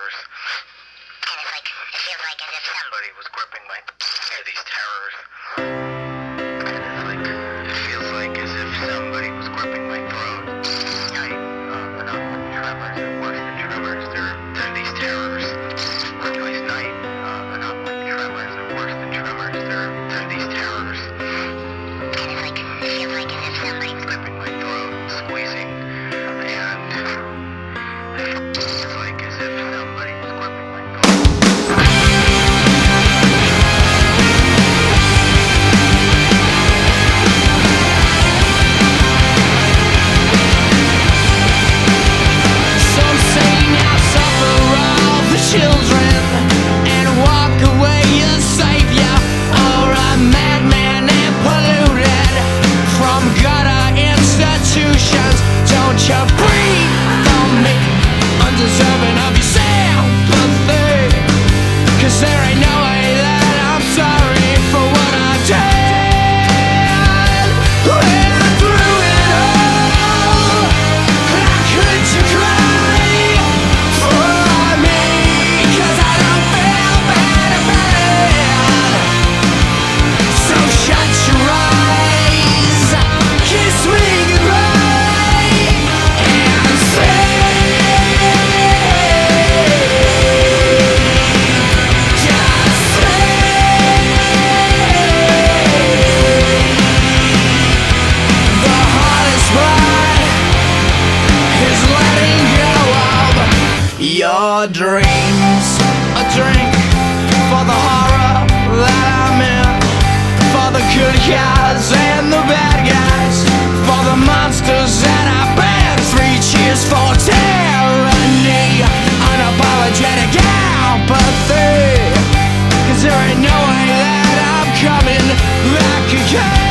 terrors. And it's like, it feels like as if somebody was gripping my, these terrors. And it's like, it feels like as if somebody was gripping my throat. Night, but not like tremors, and worse than tremors, they're these terrors. Twice night, but not like tremors, and worse than tremors, they're these terrors. And it's like, it feels like as if somebody was gripping my throat, squeezing, and it feels like as if somebody was gripping my throat. Some say now suffer all the children and walk away a savior or a madman and polluted from gutter institutions. Don't you breathe on me, undeserving of your sympathy, 'cause there ain't no way that I'm sorry for what I did. When through it all, how could you cry for me? 'Cause I don't feel bad about it. So shut your eyes, kiss me goodbye, and say, just say, the hardest part is letting go of your dreams. A drink for the horror that I'm in, for the good guys and the bad guys, for the monsters that I've been. 3 cheers for tyranny, unapologetic apathy, 'cause there ain't no way that I'm coming back again.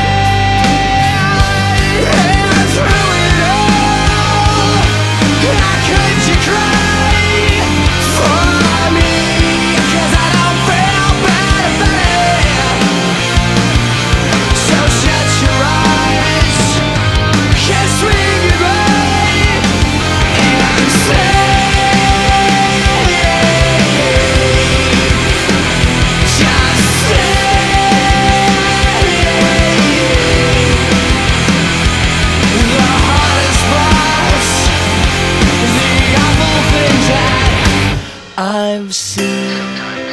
And through it all, how could you cry for me? 'Cause I don't feel bad about it. So shut your eyes, kiss me goodbye, and say, just say, the hardest part, the awful things that I've seen.